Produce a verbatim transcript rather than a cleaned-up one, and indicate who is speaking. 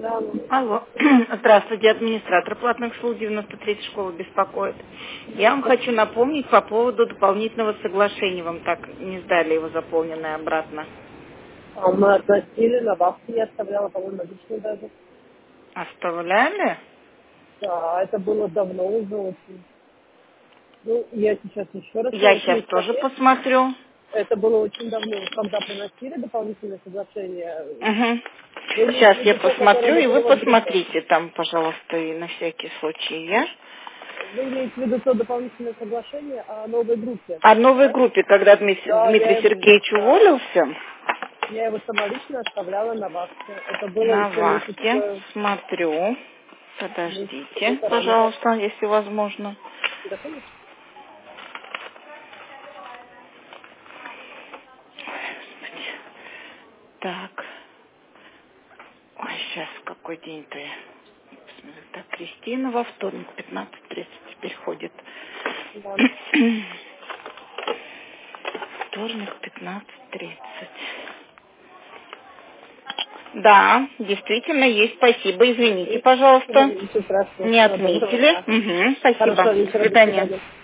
Speaker 1: Да, ну,
Speaker 2: Алло. Здравствуйте, администратор платных услуг девяносто третьей школы беспокоит. Я вам хочу напомнить по поводу дополнительного соглашения. Вам так не сдали его заполненное обратно.
Speaker 1: а мы относили на бабки, я оставляла, по-моему, наличные даже.
Speaker 2: Оставляли?
Speaker 1: Да, это было давно уже очень. Ну, я сейчас еще раз
Speaker 2: Я
Speaker 1: хочу
Speaker 2: сейчас тоже
Speaker 1: смотреть.
Speaker 2: посмотрю.
Speaker 1: Это было очень давно, когда приносили дополнительное соглашение.
Speaker 2: Угу.
Speaker 1: Вы имеете
Speaker 2: Сейчас
Speaker 1: в
Speaker 2: я
Speaker 1: виду то, которое
Speaker 2: посмотрю,
Speaker 1: на
Speaker 2: и вы
Speaker 1: перевод группы?
Speaker 2: посмотрите там, пожалуйста, и на всякий случай я.
Speaker 1: Вы имеете в виду то дополнительное соглашение о новой группе,
Speaker 2: О новой
Speaker 1: да?
Speaker 2: группе, когда Дмитрий,
Speaker 1: Да, я
Speaker 2: Дмитрий
Speaker 1: его,
Speaker 2: Сергеевич
Speaker 1: да,
Speaker 2: уволился,
Speaker 1: я его самолично оставляла на бабке. Это было
Speaker 2: на
Speaker 1: еще
Speaker 2: вахте,
Speaker 1: месяца,
Speaker 2: смотрю.
Speaker 1: месяца
Speaker 2: Подождите,
Speaker 1: полтора назад.
Speaker 2: пожалуйста, если возможно.
Speaker 1: Да, конечно.
Speaker 2: Так. Ой, сейчас какой день-то я. Посмотрю. Так, Кристина во вторник, пятнадцать тридцать теперь ходит.
Speaker 1: Да.
Speaker 2: Вторник, пятнадцать тридцать. Да, действительно есть. Спасибо. Извините, пожалуйста.
Speaker 1: Ничего страшного.
Speaker 2: Не
Speaker 1: Всего доброго.
Speaker 2: отметили. Угу, спасибо.
Speaker 1: Хорошего
Speaker 2: До
Speaker 1: вечера. До
Speaker 2: свидания.
Speaker 1: свидания.